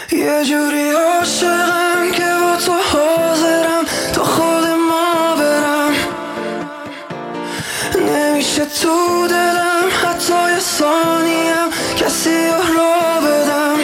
یه جوری عاشقم که با تو حاضرم تا خود ما برم، نمیشه تو دلم حتی یه ثانیم کسی را بدم.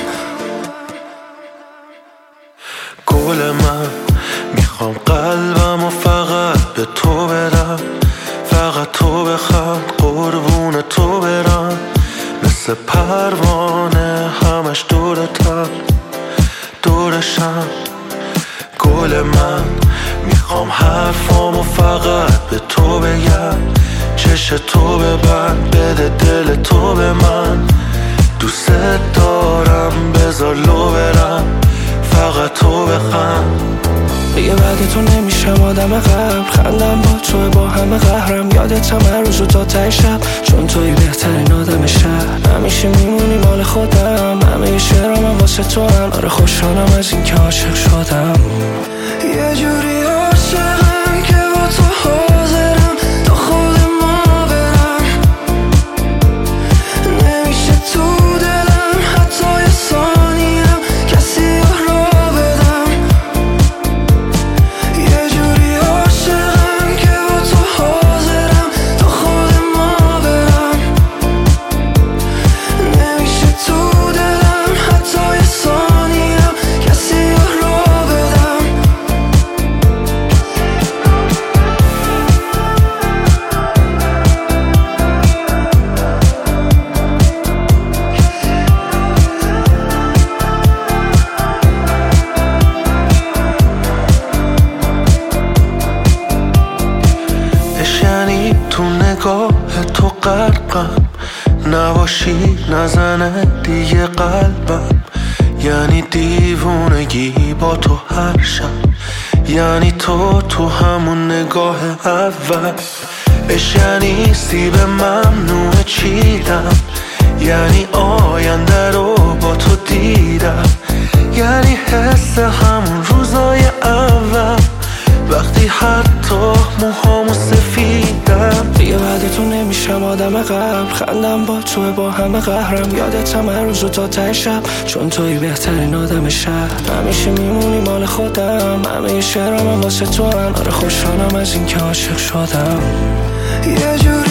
گل من میخوام قلبم و فقط به تو بدم، فقط تو بخوام قربون تو برم، مثل پروانه همش دورتم دورشم. گل من میخوام حرفامو فقط به تو بگم، چش تو ببند بده دل تو به من، دوست دارم بذار لو برم فقط تو بخند. دیگه بعد تو نمیشم آدم قبل، خندم با تو با همه قهرم، یادتم هر روز و تا ته شب، چون توی بهترین آدم شهر، همیشه میمونی مال خودم، همه شعرام واسه تو هم، آره خوشحالم از این که عاشق شدم. یه جوری عاشقم که با تو حاضرم تا خود ما برم، نمیشه تو دلم حتی یه ثانیم کسی را بدم. یه جوری عاشقم که با تو حاضرم تا خود ما برم، نمیشه تو دلم حتی یه ثانیم کسی را بدم. یعنی تو نگاه تو غرقم، نباشی نزنه دیگه قلبم، یعنی دیوونگی با تو هر شب، یعنی تو همون نگاه اول، یعنی سیب ممنوع چیدم، یعنی آینده رو با تو دیدم، یعنی حس همون روزای اول وقتی حتی موهامو سفیدم. دیگه بعد تو نمیشم آدم قبل، خندم با تو با همه قهرم، یادتم هر روز و تا ته شب، چون توی بهترین آدم شهر، همیشه میمونی مال خودم، همه شعرام واسه تو هم، آره خوشحالم از این که عاشق شدم. یه جور